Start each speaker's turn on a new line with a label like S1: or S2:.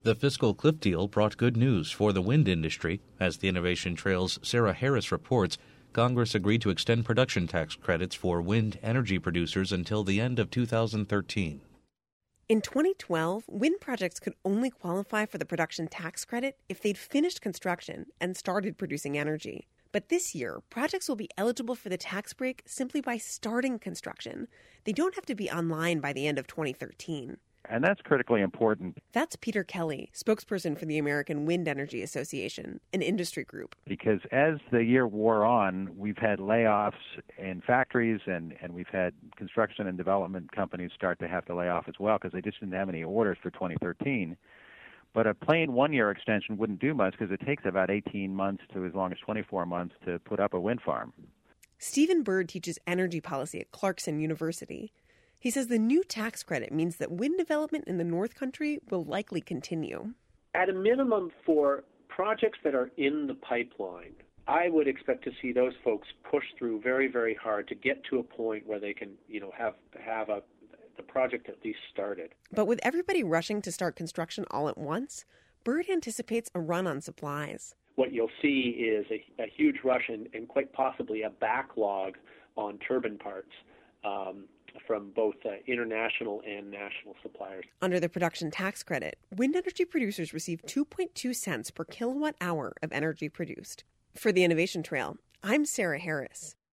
S1: The fiscal cliff deal brought good news for the wind industry. As the Innovation Trail's Sarah Harris reports, Congress agreed to extend production tax credits for wind energy producers until the end of 2013.
S2: In 2012, wind projects could only qualify for the production tax credit if they'd finished construction and started producing energy. But this year, projects will be eligible for the tax break simply by starting construction. They don't have to be online by the end of 2013.
S3: And that's critically important.
S2: That's Peter Kelly, spokesperson for the American Wind Energy Association, an industry group.
S3: Because as the year wore on, we've had layoffs in factories and we've had construction and development companies start to have to lay off as well because they just didn't have any orders for 2013. But a plain one-year extension wouldn't do much because it takes about 18 months to as long as 24 months to put up a wind farm.
S2: Stephen Bird teaches energy policy at Clarkson University. He says the new tax credit means that wind development in the North Country will likely continue.
S4: At a minimum, for projects that are in the pipeline, I would expect to see those folks push through very, very hard to get to a point where they can, have the project at least started.
S2: But with everybody rushing to start construction all at once, Bird anticipates a run on supplies.
S4: What you'll see is a huge rush and quite possibly a backlog on turbine parts from both international and national suppliers.
S2: Under the production tax credit, wind energy producers receive 2.2 cents per kilowatt hour of energy produced. For the Innovation Trail, I'm Sarah Harris.